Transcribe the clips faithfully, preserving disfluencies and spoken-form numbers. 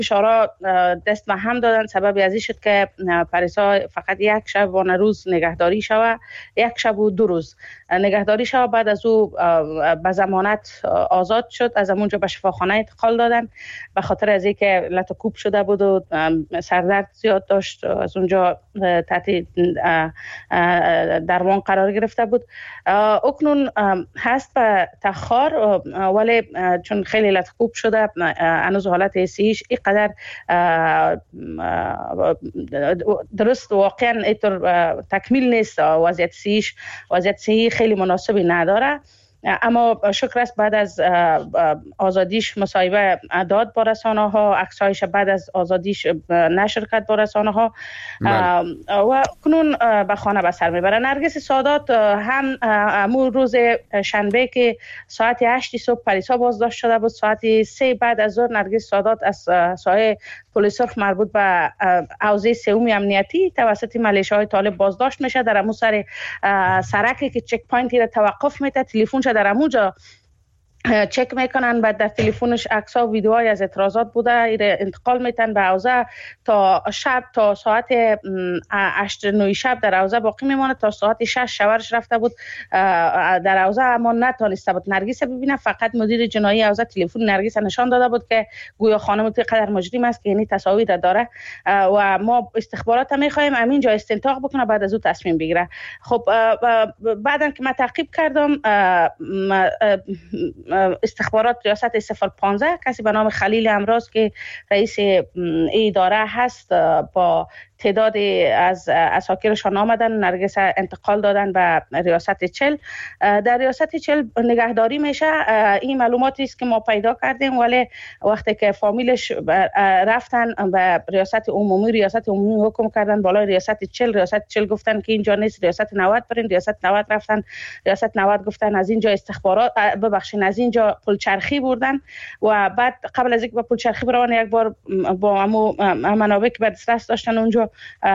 اشاره دست به هم دادن. سبب ازی شد که پریسا فقط یک شب و روز نگهداری شود، یک شب و دو روز نگهداری شود. بعد از او به ضمانت آزاد شد. از اونجا به شفاخانه انتقال دادن به خاطر از اینکه لطه کوب شده بود و سردرد زیاد داشت. از اونجا تحت درمان قرار گرفته بود. اکنون هست به تخار، ولی چون خیلی لطه کوب شده هنوز حالت حسیش اینقدر درست واقعا اینطور تکمیل نیست. وضعیت سیش وضعیت صحی خیلی مناسبی نداره، اما شکر است بعد از آزادیش مصاحبه داد با رسانه ها، عکسایش بعد از آزادیش نشر کرد با رسانه ها و کنون به خانه به سر میبره. نرگس سادات هم امور روز شنبه که ساعت هشت صبح پریسا بازداشت شده بود، ساعت سه بعد از ظهر نرگس سادات از سایه پلیس سرخ مربوط به حوزه سوم امنیتی توسط ملیشه‌های طالب بازداشت میشه. در امو سر سرکی که چک پوینتی را توقف میده، تلفنش در اموجا چک میکنن، بعد در تلفنش عکس ها و ویدیوهای از اعتراضات بوده، ایره انتقال میتن به حوزه تا شب، تا ساعت هشت نه شب در حوزه باقی میمونه. تا ساعت شش شوهرش رفته بود در حوزه اما نتونسته بود نرگس ببینه. فقط مدیر جنایی حوزه تلفن نرگس نشان داده بود که گویا خانم قدر مجرم است که یعنی تصاویر داره و ما استخبارات میخوایم همینجا استنتاق بکنه بعد از او تصمیم بگیره. خب بعدن که من تعقیب کردم استخبارات ریاست صفر پانزده کسی به نام خلیل امراض که رئیس اداره هست با تعداد از اساکیرشان آمدن نرگس انتقال دادن به ریاست چل. در ریاست چل نگهداری میشه. این معلوماتی است که ما پیدا کردیم، ولی وقتی که فامیلش رفتن به ریاست عمومی، ریاست عمومی حکم کردن بالای ریاست چل، ریاست چل گفتن که اینجا نیست، ریاست نود برین، ریاست نود رفتن، ریاست نود گفتن از اینجا استخبارات ببخشید از اینجا پلچرخی بردن و بعد قبل از اینکه با پلچرخی برون یک بار با همو منابع که به دسترس داشتن اونجا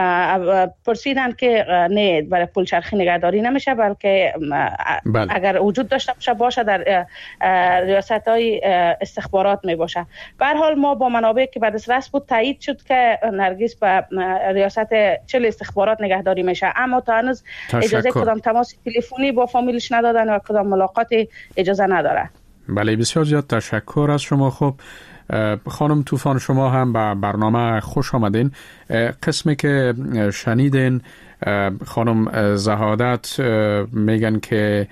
پرسیدن که نه برای پلچرخی نگهداری نمیشه، بلکه بله. اگر وجود داشته باشه باشه در ریاست های استخبارات می باشه. به هر حال ما با منابع که به دسترس بود تایید شد که نرگس به ریاست چل استخبارات نگهداری میشه، اما تا هنوز اجازه کدام تماس تلفنی با فامیلش ندادن و کدام ملاقات اجازه نداره. بله بسیار زیاد تشکر از شما. خب خانم طوفان شما هم به برنامه خوش آمدین. قسمی که شنیدین خانم زهادت میگن که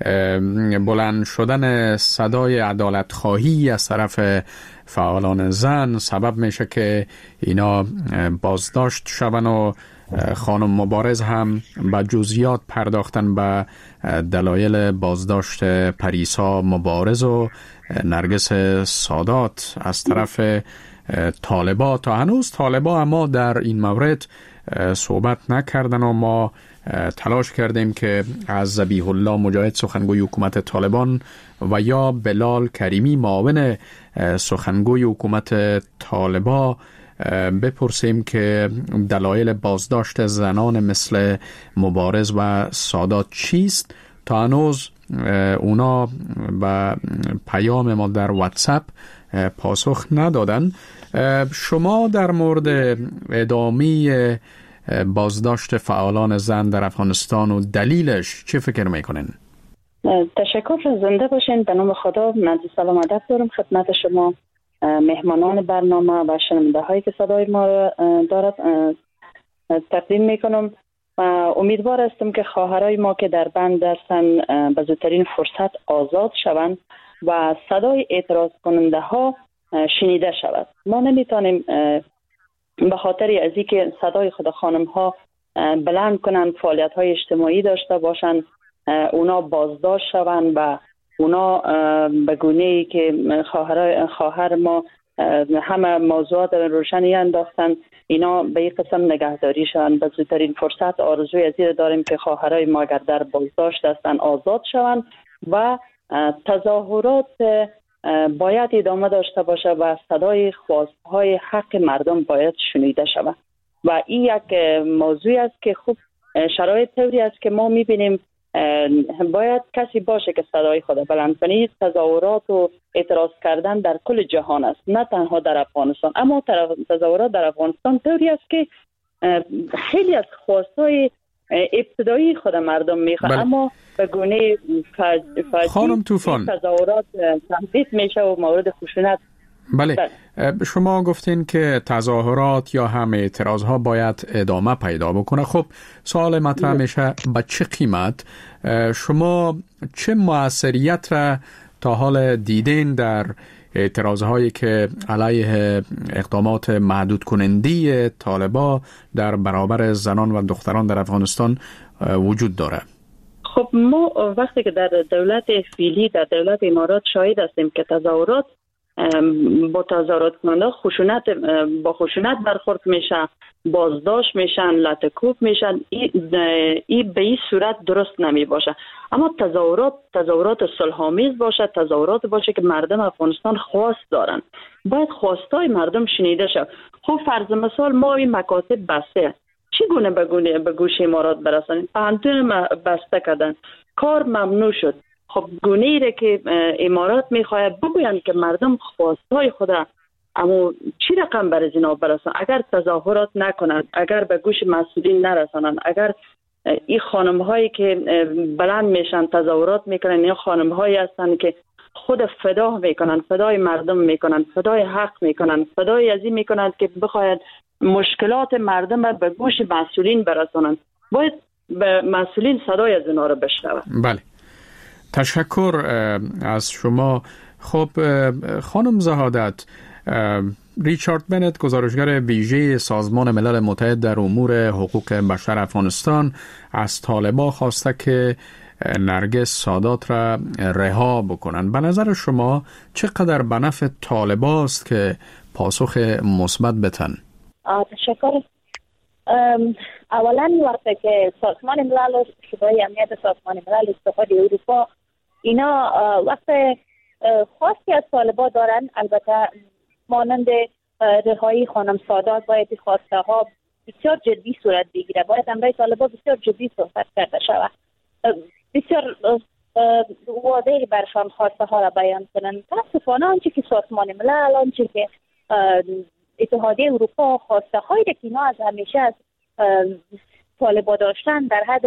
بلند شدن صدای عدالت خواهی از طرف فعالان زن سبب میشه که اینا بازداشت شون و خانم مبارز هم به جزئیات پرداختن به دلایل بازداشت پریسا مبارز و نرگس سادات از طرف طالبا. تا هنوز طالبا اما در این مورد صحبت نکردن و ما تلاش کردیم که از ذبیح الله مجاهد سخنگوی حکومت طالبان و یا بلال کریمی معاون سخنگوی حکومت طالبا بپرسیم که دلایل بازداشت زنان مثل مبارز و سادات چیست. تا هنوز اونا به پیام ما در واتساپ پاسخ ندادن. شما در مورد ادامه بازداشت فعالان زن در افغانستان و دلیلش چه فکر میکنین؟ تشکر، زنده باشین. به نام خدا من سلام ادب دارم خدمت شما مهمانان برنامه و شنونده هایی که صدای ما دارد تقدیم میکنم. امیدوار هستم که خواهرای ما که در بند هستند به زودترین فرصت آزاد شوند و صدای اعتراض کننده ها شنیده شود. ما نمیتونیم به خاطر از اینکه صدای خود خانم ها بلند کنن، فعالیت های اجتماعی داشته باشند، اونا بازداشت شوند و اونا به گونه‌ای که خواهر خواهر ما همه موضوعات روشنی انداختن اینا به این قسم نگهداری شوند. به زودترین فرصت آرزوی از این داریم که خواهرای ما اگر در بازداشت هستند آزاد شوند و تظاهرات باید ادامه داشته باشه و صدای خواستهای حق مردم باید شنیده شود. و این یک موضوع است که خوب شرایط طوری است که ما میبینیم باید کسی باشه که صدای خود بلند کنه. تظاهرات و اعتراض کردن در کل جهان است، نه تنها در افغانستان. اما تظاهرات در افغانستان طوری است که خیلی از خواستای ابتدایی خود مردم میخواد، بله. اما به گونه فاجعه خانم طوفان تظاهرات تهدید میشه و مورد خشونت. بله. بله شما گفتین که تظاهرات یا هم اعتراض ها باید ادامه پیدا بکنه. خب سوال مطرح میشه به چه قیمت؟ شما چه موثریت را تا حال دیدین در اعتراض هایی که علیه اقدامات محدود کننده طالبان در برابر زنان و دختران در افغانستان وجود داره؟ خب ما وقتی که در دولت فعلی در دولت امارات شاهد هستیم که تظاهرات با تظاهرات کننده خشونت با خشونت برخورد میشه، بازداشت میشن، لطکوب میشن. این به این صورت درست نمی باشه. اما تظاهرات تظاهرات صلح‌آمیز باشه، تظاهرات باشه که مردم افغانستان خواست دارن، باید خواستای مردم شنیده شه. خب فرض مثال ما این مکاتب بسته، چگونه به گونه به گوش امارات برسانیم؟ پهنتون بسته کردن، کار ممنوع شد. خب گونه ای که امارات میخواهد بگویند که مردم خواستای خود اما چی رقم بر اینا برسان؟ اگر تظاهرات نکنند، اگر به گوش مسئولین نرسانند، اگر این خانم هایی که بلند میشن تظاهرات میکنن، این خانم هایی هستند که خود فدا میکنن، فدای مردم میکنن، فدای حق میکنن، فدای ازی میکنن که بخواید مشکلات مردم را به گوش مسئولین برسانند. باید به مسئولین صدای از اینا رو بشنوند. بله تشکر از شما. خب خانم زهادت، ریچارد بنت گزارشگر ویژه سازمان ملل متحد در امور حقوق بشر افغانستان از طالبان خواسته که نرگس سادات را رها بکنند. به نظر شما چقدر به نفع طالبان است که پاسخ مثبت بدن؟ تشکر. اولا وقتی که سازمان ملل شورای امنیت سازمان ملل اتحاد اروپا اینا وقت خواستی از طالبان دارن، البته مانند رهایی خانم سادات باید خواسته ها بسیار جدی صورت بگیره، باید امرای طالبان بسیار جدی صحبت کرده شود، بسیار واضح برشان خواسته ها را بیان کنند. متاسفانه آنچه که سازمان ملل، آنچه که اتحادیه اروپا خواسته هایی که اینا از همیشه از طالبان داشتن در حد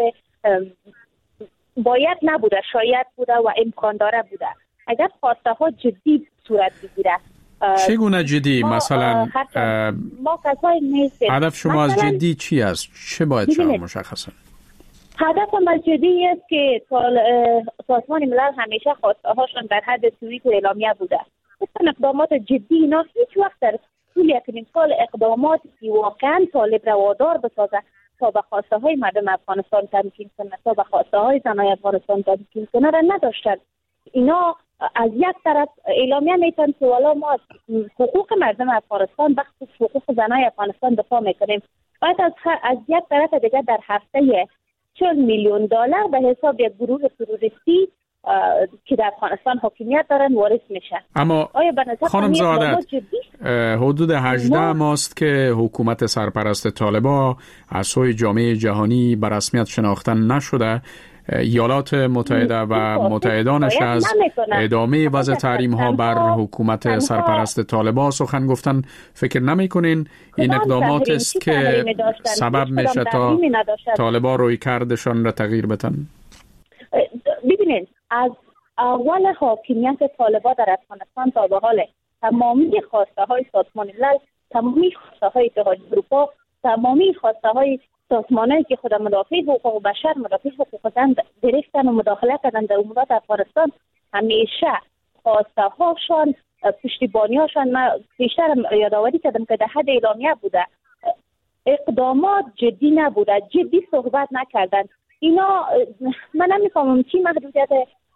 باید نبوده، شاید بوده و امکان داره بوده. اگر خواسته ها جدی صورت بگیره، چگونه جدی؟ ما مثلا ما کسایی نیستیم. هدف شما از جدی چی است؟ چه باید شما مشخصا؟ هدف ما جدی است که سازمان ملل همیشه خواسته هاشون در حد توییت و اعلامیه بوده. مثلا اقدامات جدی اینا هیچ وقت در طول یک سال اقداماتی که واقعا طالب را وادار بسازه تا به خواسته های مردم افغانستان تمکین کنه، تا به خواسته های زنای افغانستان تمکین کنه را نداشتن. اینا از یک طرف اعلامیه میتن که والا ما از حقوق مردم افغانستان بخصوص حقوق زنای افغانستان دفاع میکنیم، باید از, از یک طرف دیگه در هفته چهل میلیون دلار به حساب یک گروه تروریستی که در افغانستان حاکمیت دارن وارد میشه. اما خانم زهادت حدود هجده ماست که حکومت سرپرست طالبان از سوی جامعه جهانی به رسمیت شناخته نشده. ایالات متحده و متحدانش از ادامه وضع تحریم ها بر حکومت سرپرست طالبان سخن گفتن. فکر نمی کنین این اقدامات است که سبب میشه تا طالبان روی کردشان را تغییر بدن؟ ببینید، از اول حاکمیت طالبان در افغانستان تا به حال تمامی خواسته های سازمان ملل، تمامی خواسته های اتحادیه اروپا، تمامی خواسته های سازمانایی که خود مدافع حقوق بشر، مدافع حقوق زن گرفتن و مداخله کردن در امورات افغانستان، همیشه خواسته هاشان، پشتیبانی هاشان، من بیشتر یادآوری کردم که در حد اعلامیه بوده، اقدامات جدی نبوده، جدی صحبت نکردن. اینا من نمیفهمم چی محدودیت،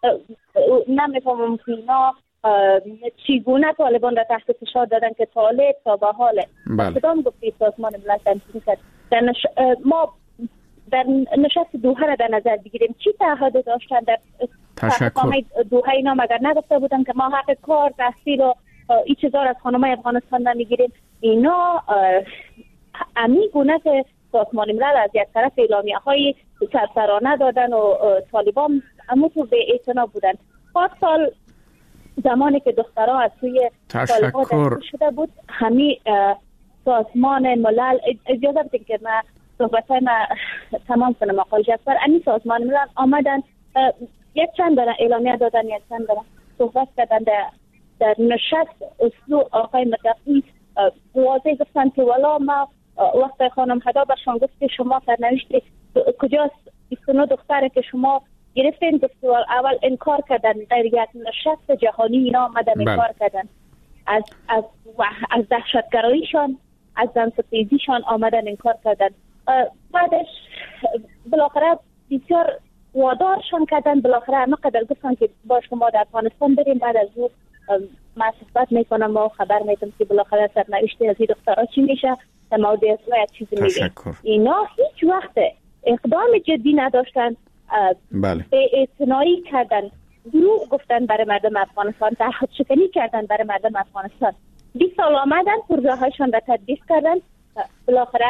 نمیفهمم که اینا چیگونه طالبان را تحت فشار دادن که طالب تا به حال کدام گفتی سازمان ملل تنظیم کرد. در نش... ما در نشست دوحه را در نظر بگیریم، چی تعهد داشتن در تشکر دوحه؟ اینا مگر نگفته بودن که ما حق کار، تحصیل و این چیزا از خانمای افغانستان نمیگیریم؟ اینا امی گونه که سازمان ملل از یک طرف اعلامیه های سرسرانه دادن و طالبان اما تو به اعتنا بودن. پارسال زمانی که دخترها از سوی طالبان دستگیر شده بود، همین سازمان ملل، اجازه بدید که من صحبت‌های من تمام کنم آقای جعفر، همین سازمان ملل آمدن یک چند دارن اعلامیه دادن، یک چند دارن صحبت کردن در, در نشست اسلو آقای مدقی واضح گفتن که والا ما وقت خانم هدا برشان گفت که شما سرنوشت کجاست بیست و نه دختره که شما گرفتین، گفت اول انکار کردن، در یک نشست جهانی اینا آمدن انکار کردن از از از دهشتگراییشان، از زنستیزیشان آمدن انکار کردن. بعدش بالاخره بسیار وادارشان کردن، بالاخره همه قدر گفتن که با شما در افغانستان بریم. بعد از اون من صحبت میکنم و خبر میدم که بالاخره سرنوشت از این دخترها چی میشه، در مورد اصلا یک چیزی میگه. اینا هیچ وقت اقدام جدی نداشتن، بله. به اعتنایی کردن، دروغ گفتن برای مردم افغانستان، تعهد شکنی کردن برای مردم افغانستان. بیست سال آمدن پروژه هایشان را تطبیق کردن، بالاخره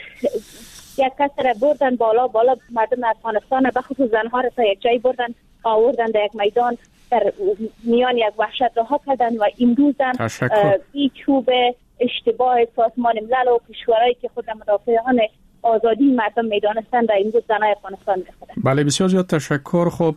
یک کس را بردن بالا بالا مردم افغانستان، بخصوص زنها را تا یک جایی بردن آوردن در یک میدان در میان یک وحشت رها کردن و این روزن این چوب اشتباه سازمان ملل و کشورهایی که خود مدافعان آزادی مردم میدانستن در این روز زنای افغانستان میخورن. بله بسیار زیاد تشکر. خب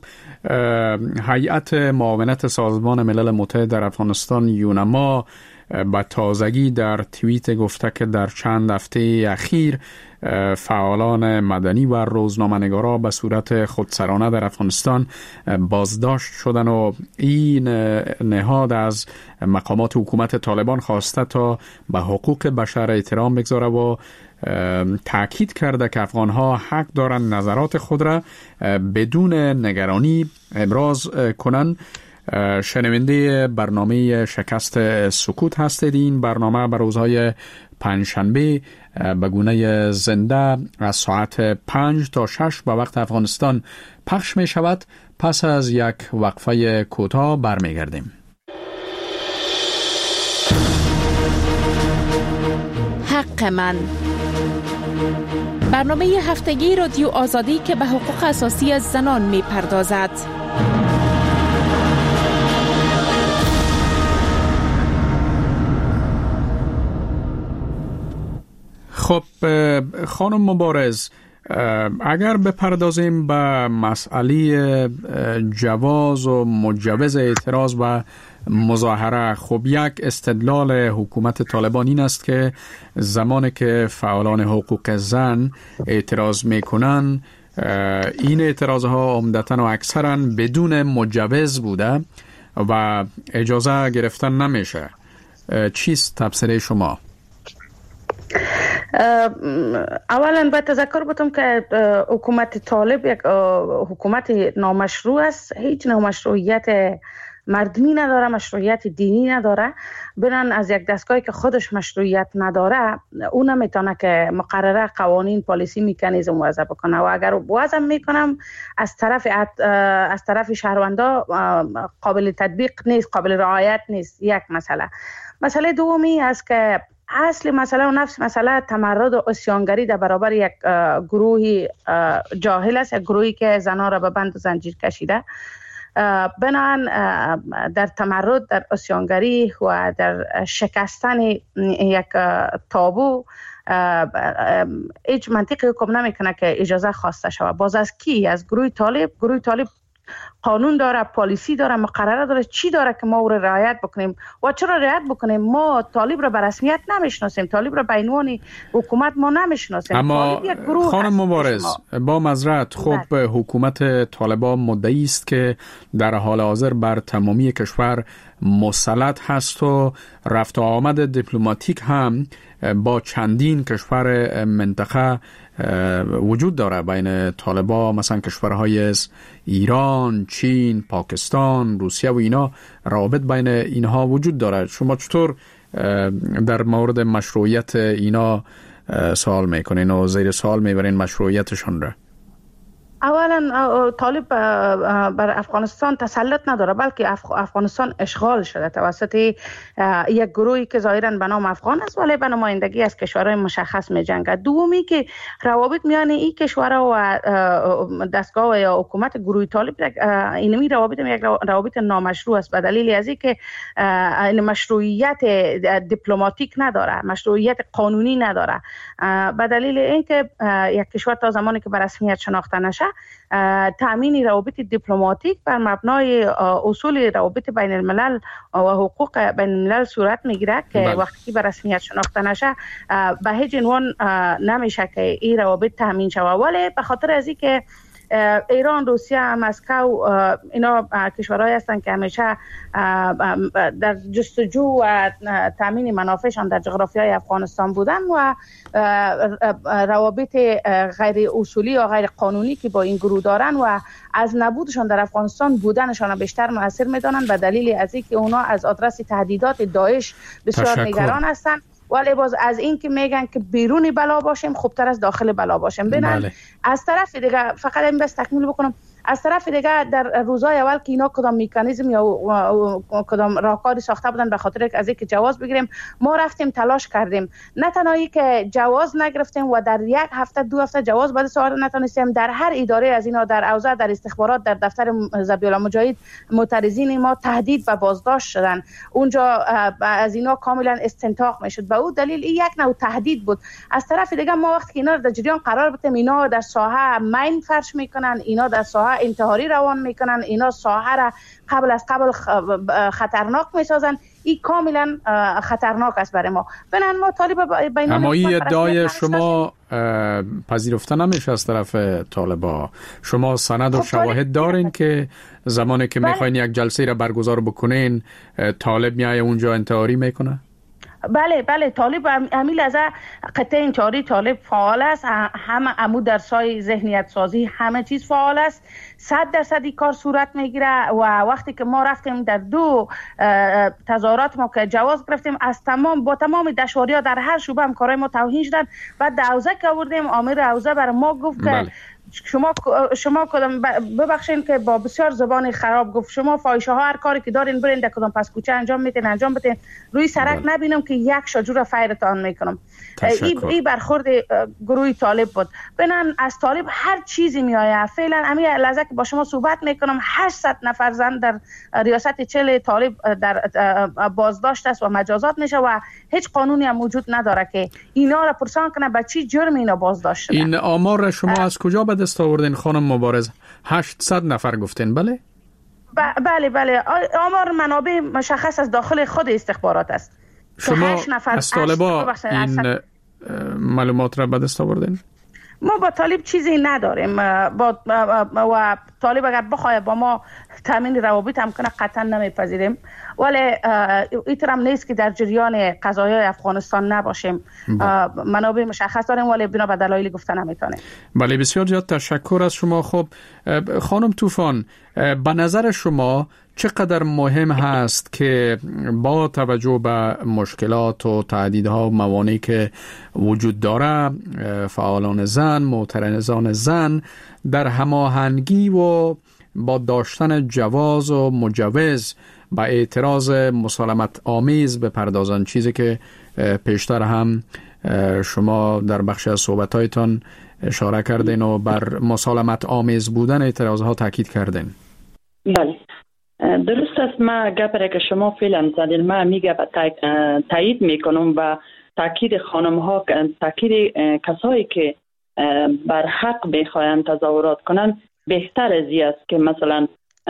هیئت معاونت سازمان ملل متحد در افغانستان یونما با تازگی در توییت گفته که در چند هفته اخیر فعالان مدنی و روزنامه‌نگارا به صورت خودسرانه در افغانستان بازداشت شدن و این نهاد از مقامات حکومت طالبان خواسته تا به حقوق بشر احترام بگذاره و تأکید کرده که افغانها حق دارند نظرات خود را بدون نگرانی ابراز کنند. شنونده برنامه شکست سکوت هستید. این برنامه بر روزهای پنجشنبه به گونه زنده از ساعت پنج تا شش به وقت افغانستان پخش می شود. پس از یک وقفه کوتاه برمیگردیم. حق من، برنامه هفتگی رادیو آزادی که به حقوق اساسی از زنان می پردازد. خب خانم مبارز، اگر بپردازیم به مسئله جواز و مجوز اعتراض و مظاهره، خب یک استدلال حکومت طالبان این است که زمانی که فعالان حقوق زن اعتراض میکنن این اعتراضها عمدتاً و اکثراً بدون مجوز بوده و اجازه گرفتن نمیشه. چیست تفسیر شما؟ اولا باید تذکر بدم که حکومت طالب یک حکومت نامشروع است، هیچ نامشروعیت مردمی نداره، مشروعیت دینی نداره. برن از یک دستگاهی که خودش مشروعیت نداره اون نمیتونه که مقرره قوانین پالیسی میکانیزم وضع بکنه و اگر وضع میکنم از طرف از طرف شهروندا قابل تطبیق نیست، قابل رعایت نیست. یک مسئله. مسئله دومی است که اصل مسئله و نفس مسئله تمرد و عصیانگری در برابر یک گروهی جاهل است، یک گروهی که زنها را به بند و زنجیر کشیده. بنابراین در تمرد، در عصیانگری و در شکستن یک تابو هیچ منطقی حکم نمیکنه که اجازه خواسته شود. باز از کی؟ از گروه طالب. گروه طالب قانون داره، پالیسی داره، مقرره داره. چی داره که ما او را رعایت بکنیم و چرا رعایت بکنیم؟ ما طالب را به رسمیت نمیشناسیم، طالب را به عنوان حکومت ما نمیشناسیم. اما خانم مبارز با معذرت، خب حکومت طالبان مدعی است که در حال حاضر بر تمامی کشور مسلط هست و رفت و آمد دیپلماتیک هم با چندین کشور منطقه وجود داره بین طالبان، مثلا کشورهای ایران، چین، پاکستان، روسیه و اینا. روابط بین اینها وجود داره. شما چطور در مورد مشروعیت اینا سوال میکنین و زیر سوال میبرین مشروعیتشان را؟ اولا طالب بر افغانستان تسلط نداره، بلکه افغانستان اشغال شده توسط یک گروهی که ظاهرا به نام افغان است ولی به نمایندگی از کشورهای مشخص می جنگد. دومی که روابط میان این کشورها و دستگاه یا حکومت گروه طالب اینمی روابط یک روابط نامشروع است، به دلیل از اینکه این مشروعیت دیپلماتیک نداره، مشروعیت قانونی نداره. به دلیل اینکه یک کشور تا زمانی که به رسمیت شناخته نشه تامین روابط دیپلماتیک بر مبنای اصول روابط بین الملل و حقوق بین الملل صورت میگیره که بله. وقتی که به رسمیت شناخته نشه به هیچ عنوان نمیشه که این روابط تامین شود. ولی به خاطر از اینکه ایران، روسیه، مسکو اینا کشورهایی هستند که همیشه در جستجو و تامین منافعشان در جغرافیای افغانستان بودن و روابط غیر اصولی یا غیر قانونی که با این گروه دارن و از نبودشان در افغانستان بودنشان بیشتر مؤثر میدانند به دلیل از اینکه اونا از آدرس تهدیدات داعش بسیار نگران هستند. ولی باز از این که میگن که بیرونی بلا باشیم خوبتر از داخل بلا باشیم. ببینن بله. از طرف دیگه فقط این بس تکمیل بکنم، از طرف دیگه در روزهای اول که اینا کدام مکانیزم یا کدام راهکاری ساخته بودن به خاطر از اینکه جواز بگیریم، ما رفتیم تلاش کردیم، نه تنهایی که جواز نگرفتیم و در یک هفته دو هفته جواز بعد سوار نتونستیم. در هر اداره از اینا، در اوضاع، در استخبارات، در دفتر ذبیحالله مجاهد معترضین ما تهدید و بازداشت شدن. اونجا از اینا کاملا استنطاق میشد. به اون دلیل این یک نوع تهدید بود. از طرف دیگه ما وقتی اینا در جریان قرار بدیم، اینا در ساحه مین فرش میکنن، اینا در ساحه انتحاری روان میکنن، اینا ساحه را قبل از قبل خطرناک میسازن. این کاملا خطرناک است برای ما. بنابراین ما طالب بین اما این ادعای شما پذیرفته نمیشه از طرف طالبا. شما سند و شواهد دارین که زمانی که میخواین یک جلسه را برگزار بکنین طالب میای اونجا انتحاری میکنه؟ بله بله، طالب همین لحظه قطعه انتحاری طالب فعال است. همه عمو در سای ذهنیت سازی همه چیز فعال است. صد درصد این کار صورت میگیره و وقتی که ما رفتیم در دو تظاهرات ما که جواز گرفتیم، از تمام با تمام دشواری ها در هر شعبه همکارای ما توهین شدن. بعد حوزه که آوردیم، آمر حوزه برای ما گفت که شما شما کدام ببخشید که با بسیار زبان خراب گفت شما فاحشه ها هر کاری که دارین برین در کدام پس کوچه انجام میتین انجام بدین، روی سرک نبینم که یک شجور فیرتان میکنم. این ای برخورد گروه طالب بود. بنان از طالب هر چیزی میآید. فعلا همین لحظه که با شما صحبت میکنم هشتصد نفر زن در ریاست چل طالب در بازداشت است و مجازات میشه و هیچ قانونی هم وجود نداره که اینا را پرسان کنه به چی جرم اینا بازداشت شدن. این آمار شما از کجا به دست آوردین خانم مبارز؟ هشتصد نفر گفتین بله؟ بله بله، آمار منابع مشخص از داخل خود استخبارات است. شما از طالبا این معلومات را به دست آوردین؟ ما با طالب چیزی نداریم. با و طالب اگر بخواد با ما تامین روابط هم کنه قطعا نمیپذیریم، ولی اینطور هم نیست که در جریان قضایای افغانستان نباشیم. منابع مشخص داریم ولی بنا به دلایل گفتن نمیتونه. بله، بسیار زیاد تشکر از شما. خب خانم طوفان، به نظر شما چقدر مهم هست که با توجه به مشکلات و تهدیدها و موانعی که وجود داره فعالان زن، معترضان زن در هماهنگی و با داشتن جواز و مجوز به اعتراض مسالمت آمیز بپردازن، چیزی که پیشتر هم شما در بخش از صحبتایتان اشاره کردین و بر مسالمت آمیز بودن اعتراضها تاکید کردین؟ بله درست است. ما گپره که شما فعلا زدین ما میگه تایید میکنم و تاکید خانم ها، تاکید کسایی که بر حق میخواین تظاهرات کنن بهتر از این است که مثلا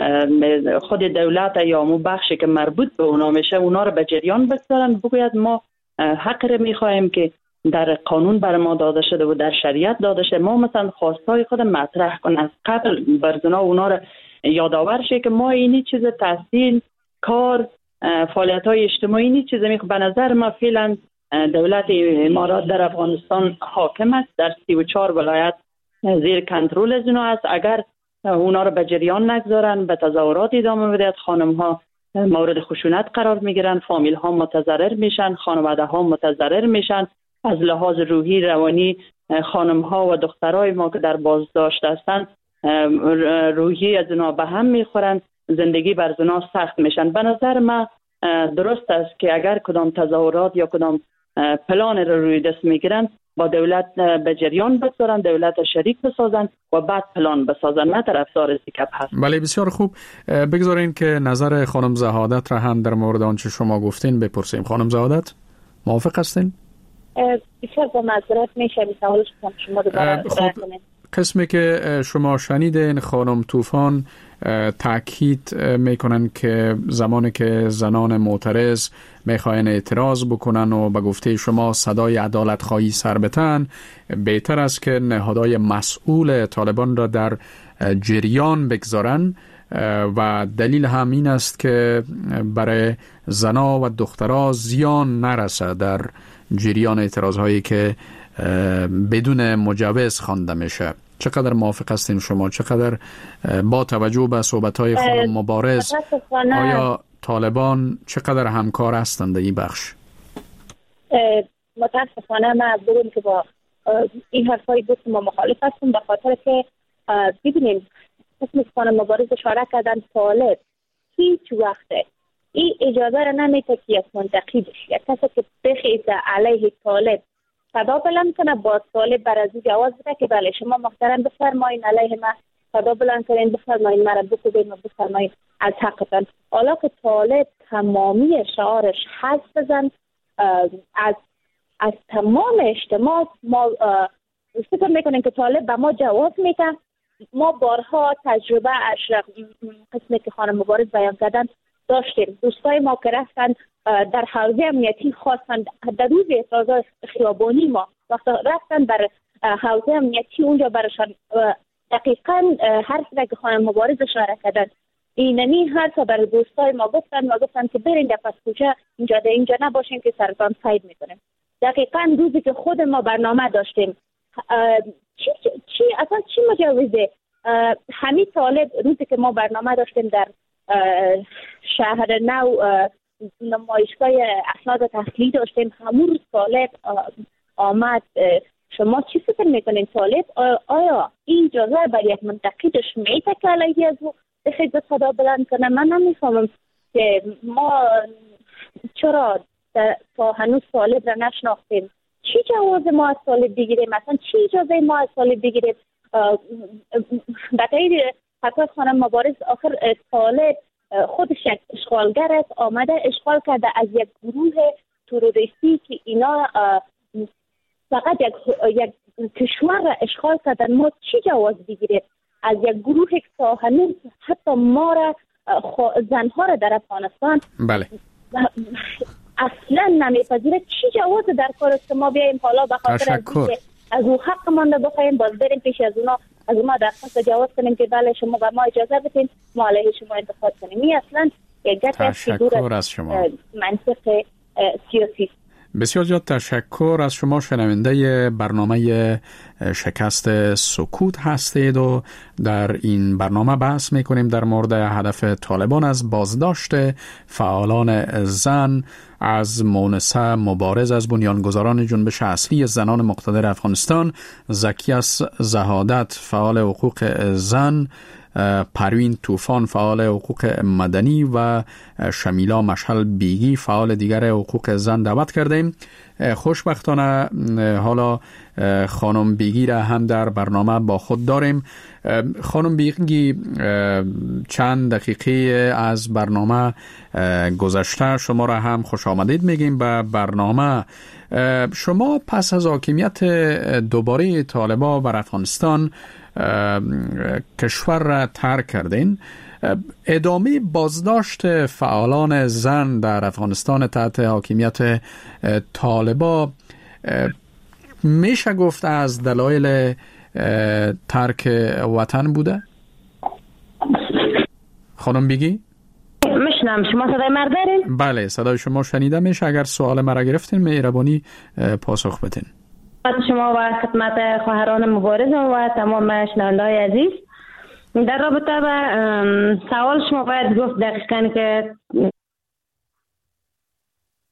خود دولت یا مو بخشی که مربوط به اونا میشه اونا رو به جریان بگذارن، بگوید ما حق رو میخوایم که در قانون بر ما داده شده و در شریعت داده شده، ما مثلا خواستای خود مطرح کن از قبل برزنا اونا رو یادآور شه که ما اینی چیز تحصیل، کار، فعالیت های اجتماعی اینی چیز میخواه. به نظر ما فعلا دولت امارات در افغانستان حاکم است، در سی و چهار ولایت زیر کنترل از اونا است. اگر اونا رو به جریان نگذارن، به تظاهرات ادامه بدهد، خانم ها مورد خشونت قرار میگیرن، فامیل ها متضرر میشن، خانواده ها متضرر میشن. از لحاظ روحی روانی خانم ها و دخترای ما که در بازداشت هستند روحی از اونا به هم میخورن، زندگی بر اونا سخت میشن. به نظر من درست است که اگر کدام تظاهرات یا کدام پلان رو روی دست میگیرن با دولت به جریان بگذارن، دولت شریک بسازن و بعد پلان بسازن، نه طرفدار سیکپ هست. بله بسیار خوب. بگذارین که نظر خانم زهادت را هم در مورد آنچه شما گفتین بپرسیم. خانم زهادت موافق هستین؟ بسیار با معذرت میشه سوالش شما دوباره کنید. قسمی که شما شنیدین خانم طوفان تاکید میکنن که زمانی که زنان معترض میخواین اعتراض بکنن و به گفته شما صدای عدالت خواهی سر بتن، بهتر است که نهادهای مسئول طالبان را در جریان بگذارن و دلیل هم این است که برای زنا و دخترها زیان نرسه در جریان اعتراض هایی که بدون مجوز خوانده میشه. چقدر موافق هستین شما؟ چقدر با توجه به صحبت‌های خانم مبارز آیا طالبان چقدر همکار هستند در این بخش؟ متاسفانه من بگم که با این حرفای بود ما مخالف هستم، به خاطر که ببینیم قسم خانم مبارز اشاره کردن طالب هیچ وقته این اجازه را نمیده که یک منتقی بشه، یک کسی که بخیزه علیه طالب صدا بلند کنه با طالب بر از او جواز بده که بله شما محترم بفرمایین علیه من صدا بلند کنین، بفرمایین مرا بکوبین و بفرمایین از حقتان. حالا که طالب تمامی شعارش حذف بزن از از تمام اجتماع، ما فکر میکنیم که طالب به ما جواز میده. ما بارها تجربه اشرف قسمی که خانم مبارز بیان کردن داشتیم. دوستای ما که رفتن در حوزه امنیتی خواستن در روز اعتراضات خیابانی ما وقتی رفتن بر حوزه امنیتی اونجا برشان دقیقاً حرف را که خانم مبارز اشاره کردن ایننی حرف بر دوستای ما گفتن و گفتن که برین در پس کوچه اینجا در اینجا نباشین که سرطان سید میکنیم. دقیقاً روزی که خود ما برنامه داشتیم چی چی اصلا چی مجوزه همین طالب روزی که ما برنامه داشتیم در شهر نو نمایشگاه اسناد تحصیلی داشتیم، همون روز طالب آمد. شما چی فکر میکنین طالب آیا این اجازه بر یک منتقدش میده که علیه از او بخید صدا بلند کنه؟ من نمیفهمم که ما چرا تا هنوز طالب را نشناختیم. چی جواز ما از طالب بگیریم؟ مثلا چی اجازه ما از طالب بگیریم؟ بقیه حتی خانم مبارز آخر طالب خودش یک اشغالگر است، آمده اشغال کرده از یک گروه تروریستی که اینا فقط یک, یک کشور را اشغال کردن. ما چی جواز بگیریم از یک گروه که تا هنوز حتی ما را زنها را در افغانستان بله اصلا نمیپذیره؟ چی جواز در کار است که ما بیاییم حالا به خاطر از او حق مانده بخوایم باز بریم پیش از اونا از ما درخواست جواز کنیم که بله شما به ما اجازه بدین ما علیه شما انتخاب کنیم؟ این اصلا یک گپ است که دور از منطق سیاسی. بسیار زیاد تشکر از شما. شنونده برنامه شکست سکوت هستید و در این برنامه بحث میکنیم در مورد هدف طالبان از بازداشت فعالان زن، از مونسه مبارز از بنیانگذاران جنبش اصلی زنان مقتدر افغانستان، زکیاس زهادت فعال حقوق زن، پروین طوفان فعال حقوق مدنی و شمیلا مشعل بیگی فعال دیگر حقوق زن دعوت کردیم. خوشبختانه حالا خانم بیگی را هم در برنامه با خود داریم. خانم بیگی چند دقیقه از برنامه گذشته شما را هم خوش آمدید میگیم به برنامه. شما پس از حاکمیت دوباره طالبان بر افغانستان کشور را ترک کردین، ادامه بازداشت فعالان زن در افغانستان تحت حاکمیت طالبان میشه گفت از دلایل ترک وطن بوده؟ خانم بیگی؟ میشنم. شما صدای مرا دارین؟ بله صدای شما شنیده میشه. اگر سوال مرا گرفتین مهربانی پاسخ بدین. شما و خدمت خواهران مبارز و تمام شنونده‌های عزیز، در رابطه با سوال شما باید گفت دقیقاً که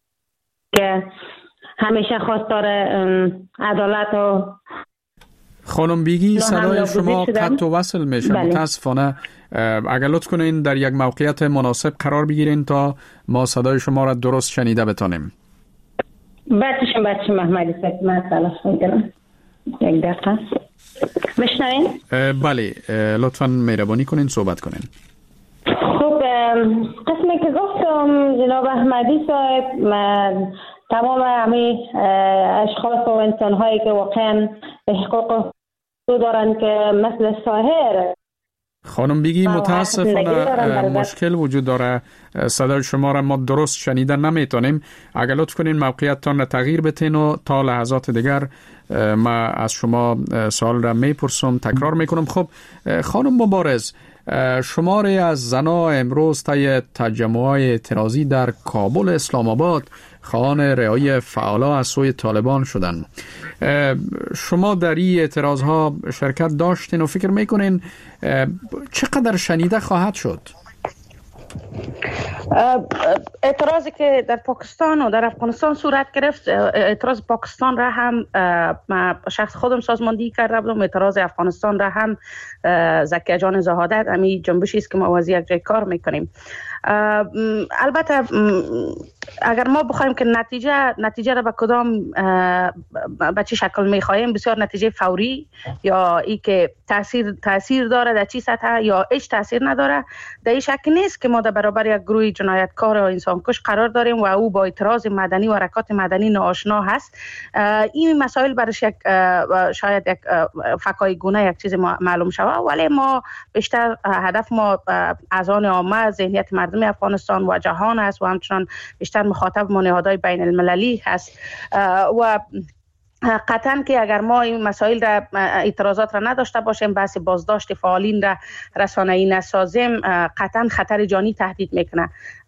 که همیشه خواستار عدالت و خانم بیگی صدای شما قطع و وصل میشه. بله. متاسفانه اگر لطف کنین در یک موقعیت مناسب قرار بگیرین تا ما صدای شما را درست شنیده بتانیم. بچه بچه محمدی سید من تلاش میکنم یک دقیقه بشنوین. بله لطفاً مهربانی کنین صحبت کنین. خب قسمی که گفتم جناب احمدی صاحب، من تمام همه اشخاص و انسان هایی که واقعا حقوق دارن که مثل ساهر. خانم بیگی متاسفانه مشکل وجود داره، صدای شما را ما درست شنیدن نمیتونیم. اگر لطف کنین موقعیتتان را تغییر بتین و تا لحظات دیگر ما از شما سوال را میپرسم، تکرار میکنم. خب خانم مبارز، شماری از زنا امروز طی تجمع‌های اعتراضی در کابل اسلام آباد خواهان رهایی فعالا از سوی طالبان شدند. شما در این اعتراضها شرکت داشتین و فکر میکنین چقدر شنیده خواهد شد؟ اعتراضی که در پاکستان و در افغانستان صورت گرفت، اعتراض پاکستان را هم من شخص خودم سازماندهی کرده بودم، اعتراض افغانستان را هم زکیه جان زهادت، همین جنبشی است که ما از یک جای کار میکنیم. البته اگر ما بخوایم که نتیجه نتیجه را به کدام به چه شکل میخوایم، بسیار نتیجه فوری یا ای که تاثیر تاثیر داره در چی سطح یا هیچ تاثیر نداره، در این شک نیست که ما در برابر یک گروه جنایتکار و انسانکش قرار داریم و او با اعتراض مدنی و حرکات مدنی ناآشنا هست. این مسائل برش یک شاید یک فکای گونه یک چیز معلوم شود، ولی ما بیشتر هدف ما اذهان عامه، ذهنیت مردم افغانستان و جهان است و همچنان بیشتر مخاطب ما نهادهای بین المللی هست و قطعا که اگر ما این مسائل را اعتراضات را نداشته باشیم، بحث بازداشت فعالین را رسانه‌ای نسازیم، قطعا خطر جانی تهدید میکنه.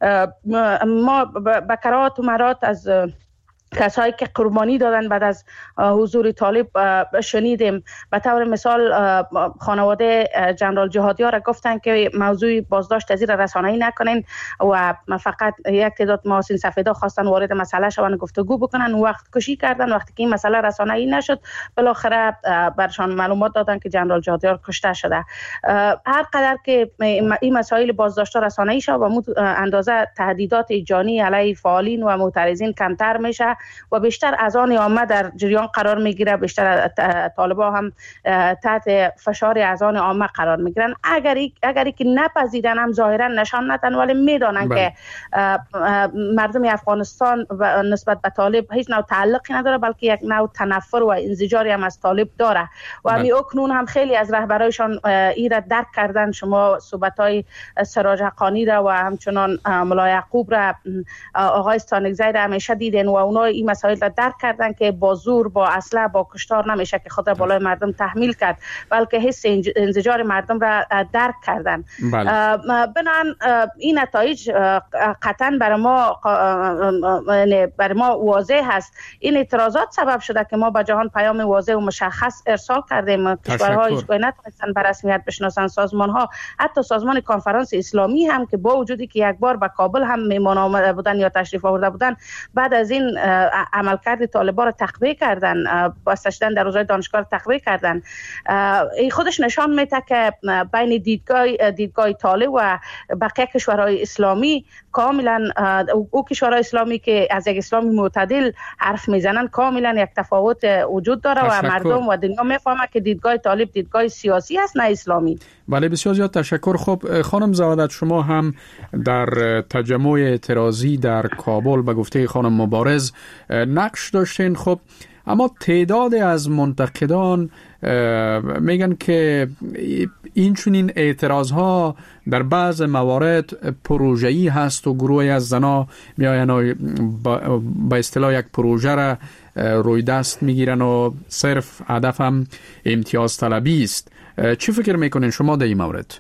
ما به کرات و مرات از کسایی که قربانی دادن بعد از حضور طالب شنیدیم. به طور مثال خانواده جنرال جهادی ها را گفتن که موضوع بازداشت از را رسانه‌ای نکنین و فقط یک تعداد محاسن سفیدا خواستن وارد مسئله شوند، گفتگو بکنن، وقت کشی کردن. وقتی که این مسئله رسانه‌ای نشد، بالاخره برشان معلومات دادن که جنرال جهادی ها کشته شده. هر قدر که این مسائل بازداشت رسانه‌ای شد و اندازه تهدیدات جانی علیه فعالین و معترضین کمتر میشه و بیشتر اذهان عامه در جریان قرار میگیره، بیشتر طالبا هم تحت فشار اذهان عامه قرار میگیرن. اگر اگر که نپذیرن هم ظاهرا نشان ندن، ولی میدانن که مردم افغانستان و نسبت به طالب هیچ نوع تعلقی نداره، بلکه یک نوع تنفر و انزجاری هم از طالب داره و همین اکنون هم خیلی از رهبرایشان این را درک کردن. شما صحبت‌های سراج حقانی را و همچنان ملا یعقوب را، آقای استانکزی را همیشه دیدن و اونا این مسائل را درک کردن که با زور، با اسلحه، با کشتار نمیشه که خود را بالای مردم تحمیل کرد، بلکه حس انزجار مردم را درک کردن. بنابراین این نتایج قطعا برای ما برای ما واضح هست. این اعتراضات سبب شده که ما به جهان پیام واضح و مشخص ارسال کردیم. کشورها هیچ گونه نتونستن به رسمیت بشناسن. سازمان‌ها، حتی سازمان کنفرانس اسلامی هم که با وجودی که یک بار به کابل هم میهمان آمده بودن یا تشریف آورده بودن، بعد از این عملکرد طالبان را تقویه کردن، بسته شدن در روزهای دانشگاه تقویه کردن. این خودش نشان میده که بین دیدگاه دیدگاه طالب و بقیه کشورهای اسلامی کاملا، او کشورهای اسلامی که از یک اسلام معتدل حرف میزنن، کاملا یک تفاوت وجود داره تشکر. و مردم و دنیا میفهمه که دیدگاه طالب دیدگاه سیاسی است، نه اسلامی. بله، بسیار زیاد تشکر. خب خانم زهادت، شما هم در تجمع اعتراضی در کابل به گفته خانم مبارز نقش داشتین. خب اما تعداد از منتقدان میگن که این چنین اعتراض ها در بعض موارد پروژه‌ای هست و گروهی از زنا میآیند با اصطلاح یک پروژه را روی دست میگیرن و صرف هدف هم امتیاز طلبی است. چی فکر میکنین شما در این مورد؟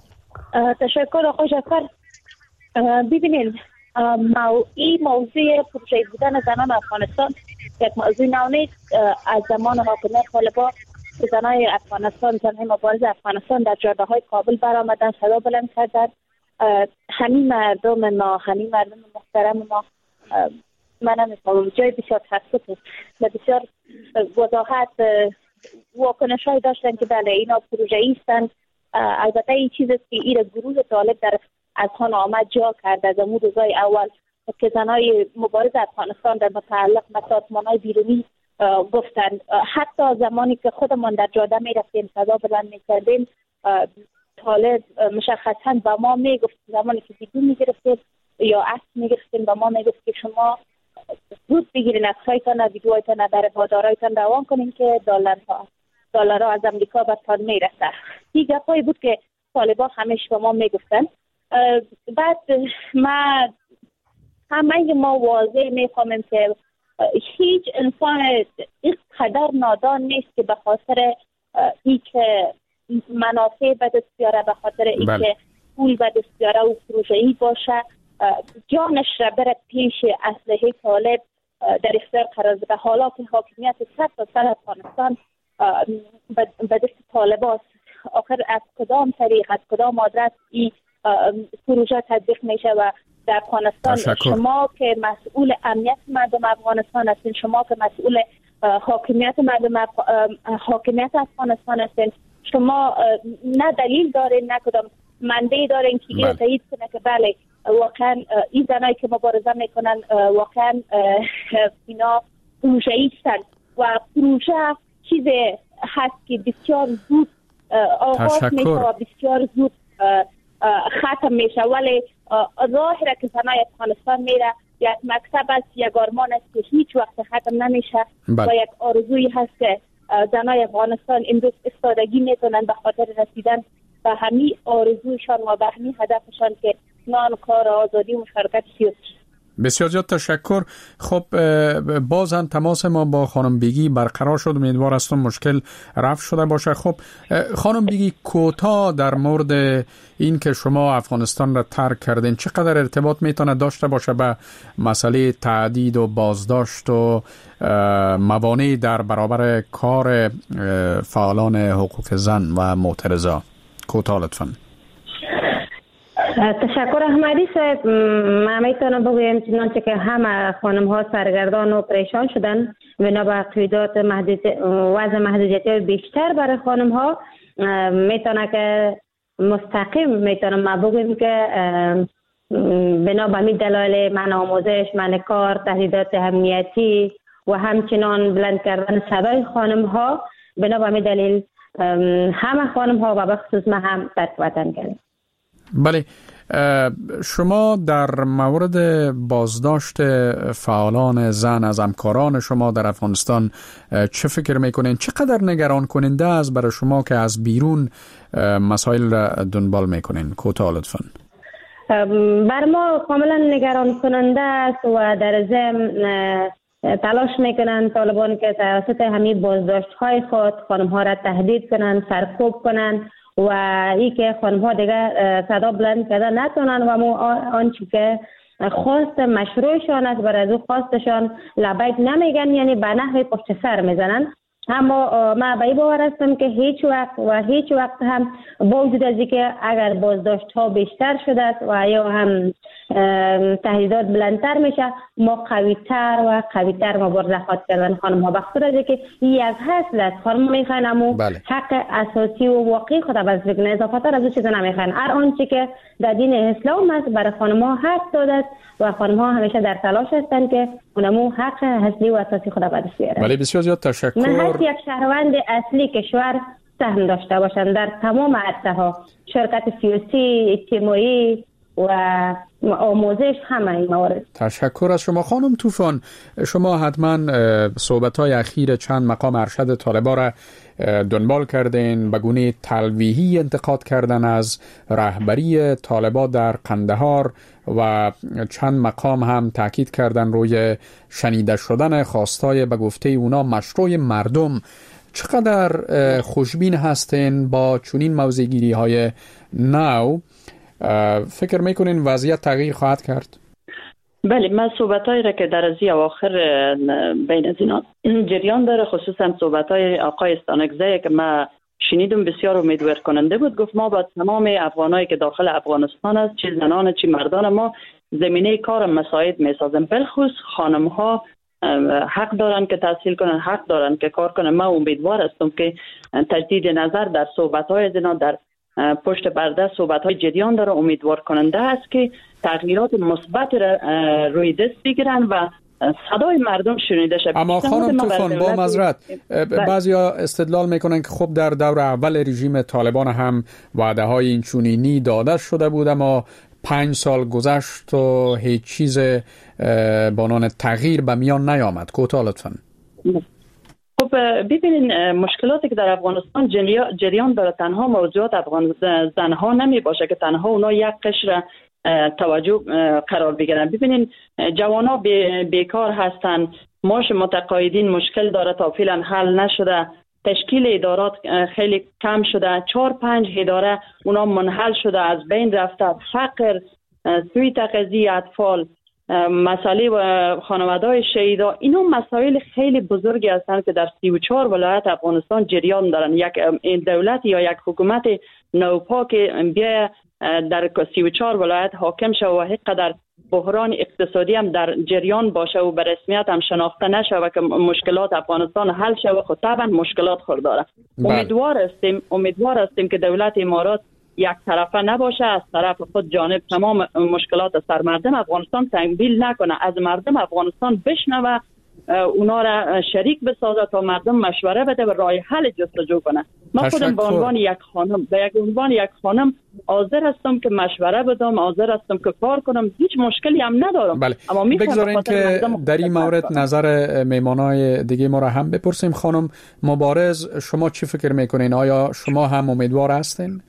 تشکر آقای جعفر. ببینید، مو... این موضوع پروژه بودن زنان افغانستان یک موضوع نو نیست. از زمان حاکمیت طالبان زنان افغانستان، زنان مبارز افغانستان در جاده های کابل برآمدن، صدا بلند کردن. همین مردم ما، همین مردم محترم ما، من نمی‌فهمم، جای بسیار تاسف و بسیار وضاحت واکنش های داشتن که بله اینا پروژه‌ای هستند. البته این چیزی که این گروه طالب در اذهان آمد جا کرد از امور روزای اول که زنای مبارز افغانستان در متعلق به سازمان‌های بیرونی گفتند. حتی زمانی که خودمان در جاده می رفتیم صدا بلند می کردیم، طالب مشخصاً به ما می گفت، زمانی که ویدیو می گرفتیم یا عکس می گرفتیم به ما می گفت که شما زود بگیرین عکس‌هایتان، ویدیوهایتان در بازارهایتان روان کنین که دلارها دلارها از امریکا برتان می رسه. این گپایی بود که طالبان همیشه به ما می گفتن. بعد ما همه ما واضح می فهمیم که هیچ انسان اینقدر نادان نیست که به خاطر ای که منافع به دست بیاره، به خاطر ای که پول به دست بیاره و پروژه‌ای باشه جانش را بره پیش اسلحه طالب در اختیار قرار بده. حالا که حاکمیت صد تا صد افغانستان به دست طالب است، آخر از کدام طریق از کدام آدرس این پروژه تطبیق میشه و در افغانستان تشکر. شما که مسئول امنیت مردم افغانستان هستین، شما که مسئول حاکمیت مردم اف... حاکمیت افغانستان هستین، شما نه دلیل دارین نه کدام منبع دارین که این تایید کنه که بله واقعا این زنایی که مبارزه میکنن واقعا اینا پروژه‌ای هستند و پروژه چیز هست که بسیار زود آغاز میشه و بسیار زود ختم میشه، ولی راهی را که زنای افغانستان میره یک مکتب است، یک آرمان است که هیچ وقت ختم نمیشه و یک آرزویی هست که زنای افغانستان امروز استادگی میتونن به خاطر رسیدن به همین آرزویشان و به همین هدفشان که نان، کار، آزادی و مشارکت سیاسی. بسیار زیاد تشکر. خب باز هم تماس ما با خانم بیگی برقرار شد، امیدوار هستم مشکل رفع شده باشه. خب خانم بیگی کوتاه در مورد این که شما افغانستان را ترک کردین چقدر ارتباط میتونه داشته باشه به مسئله تعدید و بازداشت و موانع در برابر کار فعالان حقوق زن و معترضا؟ کوتاه لطفاً. تشکر احمدی صاحب. من میتونم بگویم چنانچه که همه خانم ها سرگردان و پریشان شدن بنا به قیودات وضع محدودیت بیشتر برای خانم ها، میتونه که مستقیم میتونم ما بگویم که بنا به همین دلایل من آموزش، من کار، تهدیدات امنیتی و همچنان بلند کردن صدای خانم ها، بنا به همین دلیل همه خانم ها و به خصوص من هم ترک وطن کردیم. بله، شما در مورد بازداشت فعالان زن از همکاران شما در افغانستان چه فکر میکنین؟ چقدر نگران کننده است برای شما که از بیرون مسائل را دنبال میکنین؟ کوتاه لطفاً. بر ما کاملا نگران کننده است و در ضمن تلاش میکنن طالبان که توسط همین بازداشت های خود خانم ها را تهدید کنن، سرکوب کنن و ای که خانم ها دیگه صدا بلند کردن نتونن و مو آنچه که خواست مشروعشان است بر از او خواستشان لبیک نمیگن، یعنی به نحو پشت سر میزنن. اما من به این باور هستم که هیچ وقت و هیچ وقت هم با وجود از اینکه اگر بازداشت ها بیشتر شده است و یا هم تهدیدات بلندتر میشه، ما قویتر و قویتر مبارزه خواهد کردن خانم ها، بخاطر از اینکه یک هست است خانم میخواین امو بله. حق اساسی و واقعی خود بس بکنه، اضافه تر از اون چیز نمیخواین. هر آنچه که در دین اسلام است برای خانم ها حق داده است و خانم ها همیشه در تلاش هستند که اونمو حق اصلی و اساسی خود به دست بیارن. بله، بسیار زیاد تشکر. من هست یک شهروند اصلی کشور سهم داشته باشند در تمام عرصه ها، شرکت سیاسی، اجتماعی و آموزش، همه این موارد. تشکر از شما خانم طوفان. شما حتما صحبت‌های اخیر چند مقام ارشد طالبان را دنبال کردین، به گونه تلویحی انتقاد کردن از رهبری طالبان در قندهار و چند مقام هم تاکید کردن روی شنیده شدن خواستای به گفته اونا مشروع مردم. چقدر خوشبین هستین با چنین موضع‌گیری های نو؟ فکر میکنین وضعیت تغییر خواهد کرد؟ بله، من صحبتایی را که در از اواخر بین از اینا جریان داره، خصوصا صحبتای آقای استانکزی که من شنیدم بسیار امیدوار کننده بود. گفت ما با تمام افغانایی که داخل افغانستان است، چه زنان چه مردان، ما زمینه کار مساعد میسازیم، بالخصوص خانم ها حق دارن که تحصیل کنن، حق دارن که کار کنن. من امیدوار هستم که تجدید نظر در صحبت‌های از اینا در پشت پرده صحبت‌های جریان داره، امیدوار کننده است که تغییرات مثبت را روی دست بگیرن و صدای مردم شنیده شد. اما خانم طوفان با معذرت بعضیا استدلال میکنن که خب در دور اول رژیم طالبان هم وعده های اینچنینی داده شده بود، اما پنج سال گذشت و هیچ چیز بانان تغییر به میان نیامد. کوتاه لطفاً. خب ببینین مشکلاتی که در افغانستان جریان داره تنها موضوعات افغان زنها نمی باشه که تنها اونا یک قشر توجه قرار بگیرن. ببینین جوانا بیکار هستن، معاش متقاعدین مشکل داره تا فعلا حل نشده، تشکیل ادارات خیلی کم شده، چهار پنج اداره اونا منحل شده، از بین رفته، فقر، سوی تغذیه اطفال، مسئله خانواده‌های شهیدا، اینا مسائل خیلی بزرگی هستند که در سی و چهار ولایت افغانستان جریان دارن. یک دولت یا یک حکومت نوپا که بیا در سی و چهار ولایت حاکم شود و حقیقت بحران اقتصادی هم در جریان باشه و به رسمیت هم شناخته نشه و که مشکلات افغانستان حل شود، خب طبعا مشکلات خورداره. امیدوار هستیم امیدوار هستیم که دولت امارات یک طرفه نباشه، از طرف خود جانب تمام مشکلات سر مردم افغانستان تنبیل نکنه، از مردم افغانستان بشنوه، اونا را شریک بسازه تا مردم مشوره بده و راه حل جستجو کنه. من خودم به عنوان یک خانم به یک عنوان یک خانم حاضر هستم که مشوره بدم، حاضر هستم که کار کنم، هیچ مشکلی هم ندارم. بله. اما بگذارین که در این مورد نظر میمانای دیگه ما را هم بپرسیم. خانم مبارز، شما چی فکر میکنین؟ آیا شما هم امیدوار هستین؟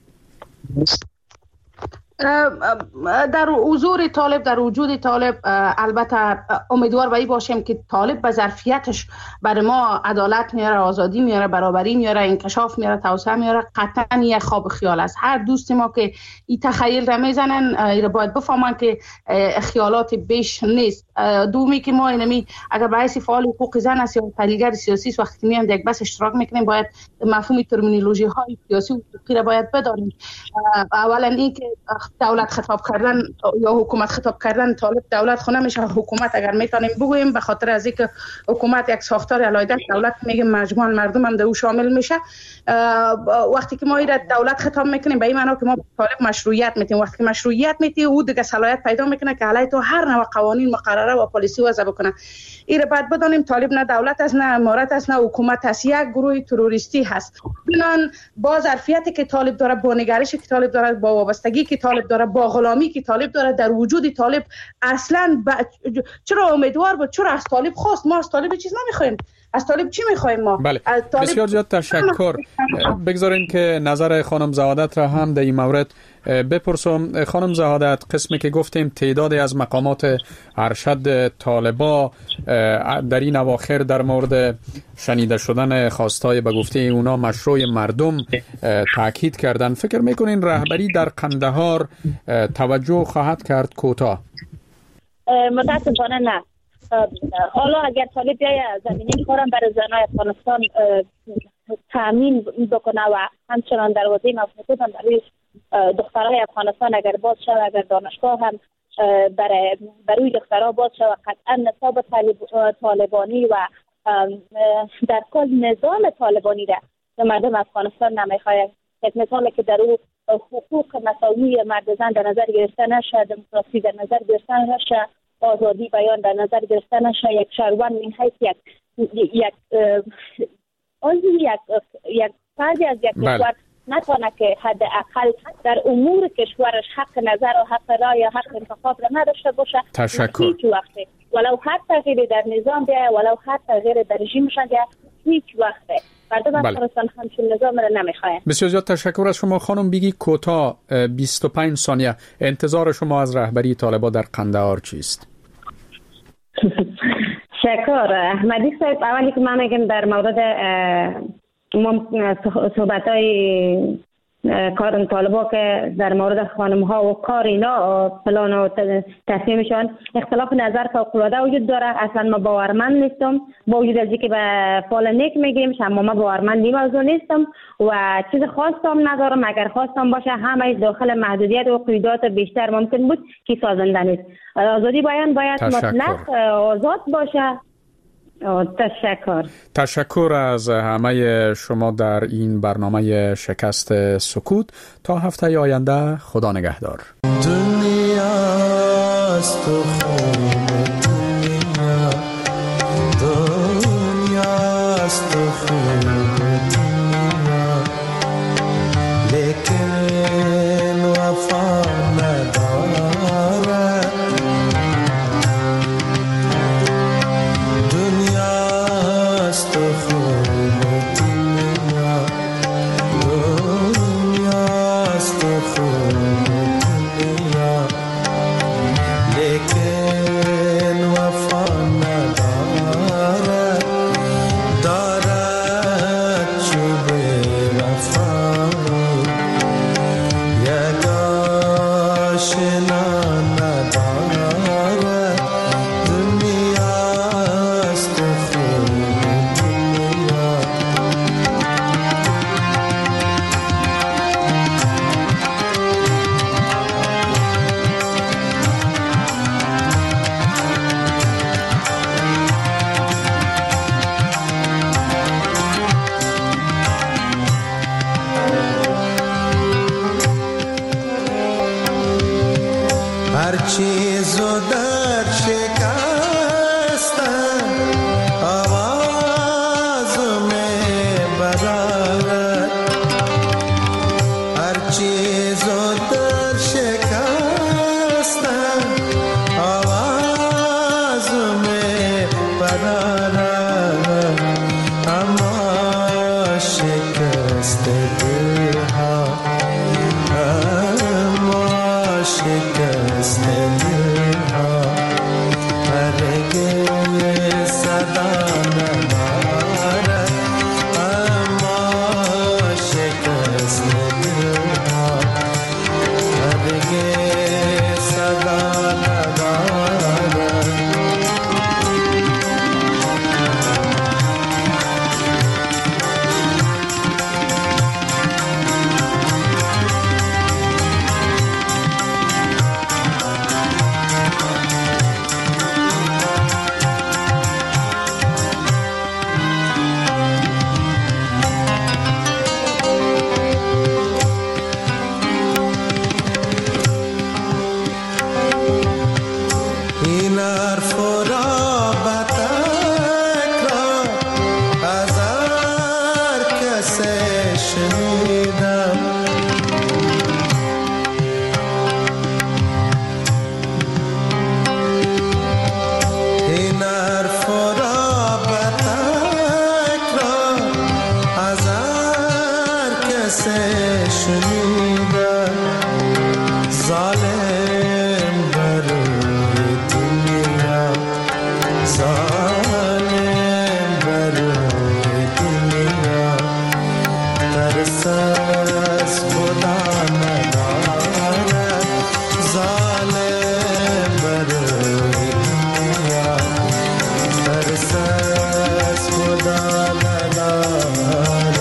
در حضور طالب، در وجود طالب، البته امیدوار به این باشیم که طالب به ظرفیتش برای ما عدالت میاره، آزادی میاره، برابری میاره، انکشاف میاره، توسعه میاره. قطعا یک خواب خیال است. هر دوست ما که این تخیل را میزنن اینا باید بفهمن که خیالات بیش نیست. دومی که ما اینمی اگر به حیث فعال حقوق زن است یا تحلیلگر سیاسی است، وقتی میایم در یک بحث اشتراک میکنیم باید مفهوم ترمینولوژی های سیاسی و حقوقی را باید بدانیم. اولا این که دولت خطاب کردن یا حکومت خطاب کردن، طالب دولت خو نمیشه، حکومت اگر میتونیم بگوییم، به خاطر از اینکه حکومت یک ساختار علیحده، دولت میگه مجموعاً مردم هم در او شامل میشه. وقتی که ما این دولت خطاب میکنیم به این معنی که ما طالب مشروعیت میتیم. وقتی که مشروعیت میتی او دیگه صلاحیت پیدا میکنه که علیه تو هر نوع قوانین مقرره و پالیسی وضع بکنه. این رو بعد بدانیم طالب نه دولت است، نه امارت است، نه حکومت است، یک گروه تروریستی هست. بنان با ظرفیتی که طالب داره، با نگرشی که طالب داره، با وابستگی که طالب داره، با غلامی که طالب داره، در وجود طالب اصلا ب... چرا امیدوار بود؟ چرا از طالب خواست؟ ما از طالب چیز نمیخوایم. از طالب چی میخوایم ما؟ بله. طالب... بسیار زیاد تشکر. بگذارین که نظر خانم زهادت را هم در این مورد بپرسم. خانم زهادت، قسمی که گفتیم تعدادی از مقامات ارشد طالبا در این اواخر در مورد شنیده شدن خواستای به گفته اونا مشروع مردم تاکید کردن، فکر میکنین رهبری در قندهار توجه خواهد کرد؟ کوتاه. متاسفانه نه. حالا اگر طالب بیای زمینه کارم برای زنای افغانستان تامین بکنه و همچنان دروازه مفتوح هم برای دخترای افغانستان اگر باز شود، اگر دانشگاه هم برای برای دخترها باز شود، قطعا نصاب طالبانی و در کل نظام طالبانی را به مردم افغانستان نمیخواد. یک مثال که در او حقوق مساوی مرد زن در نظر گرفته نشه، دموکراسی در نظر گرفته نشه، آزادی بیان در نظر گرفته نشه، یک شهروند من حیث یک یک عضو یک یک فردی از یک کشور نتونه که حداقل در امور کشورش حق نظر و حق رای یا حق انتخاب را نداشته باشه. تشکر. هیچ وقته ولو هر تغییری در نظام بیاید، ولو هر تغییری در رژیمش بیاید، هیچ وقته مردم افغانستان همچین نظام را نمیخواین. بسیار زیاد تشکر از شما خانم. بگی کوتاه بیست و پنج ثانیه انتظار شما از رهبری طالبان در قندهار چیست؟ شکر احمدی صاحب. اولی که من میگم در مورد صحبت های کار طالبا که در مورد خانم ها و کار اینا پلان و تصمیمشان اختلاف نظر فوق العاده وجود داره. اصلا ما باورمند نیستم با وجود از اینکه به فال نیک میگیم، اما ما باورمند این موضوع نیستم و چیز خاصم ندارم. اگر خواستم باشه همه داخل محدودیت و قیودات بیشتر ممکن بود که سازنده نیست. آزادی بیان باید تشکر. مطلق آزاد باشه. تشکر. تشکر از همه شما در این برنامه شکست سکوت. تا هفته آینده، خدا نگهدار. دنیاست و خوب دنیا، دنیاست و خوب دنیا، لیکن وفا ندارد. دنیاست و خوب دنیا، دنیاست و خوب دنیا، لیکن وفا ندارد. دارد چوب وفایی، یک آشنا ندارد. دنیاست و خوب دنیا. هر چیزو در شکستن آوازو میبرد. هر چیزو در شکستن آوازو میبرد. اما شکست دلها، اما شکست دلها هرگز صدا ندارد. اما شکست دلها هرگز صدا ندارد. این حرف را به تکرار از هر کسی شنیدم. این حرف را به تکرار از هر کسی شنیدم. ظالم برای دنیا، ظالم برای دنیا، ترس از خدا ندارد. ظالم برای دنیا، ترس از خدا ندارد.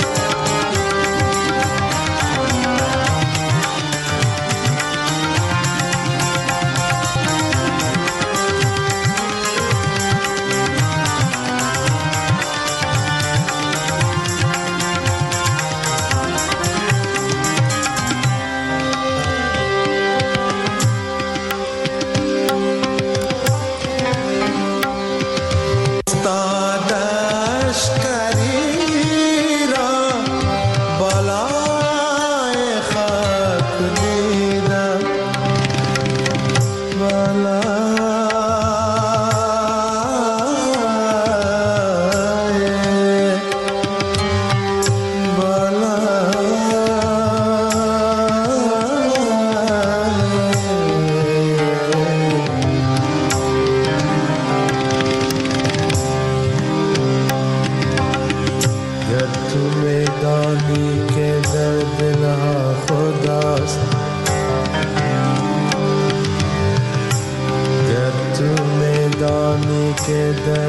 که در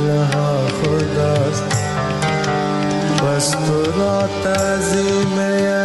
دلها خداست، بس تو را تعظیم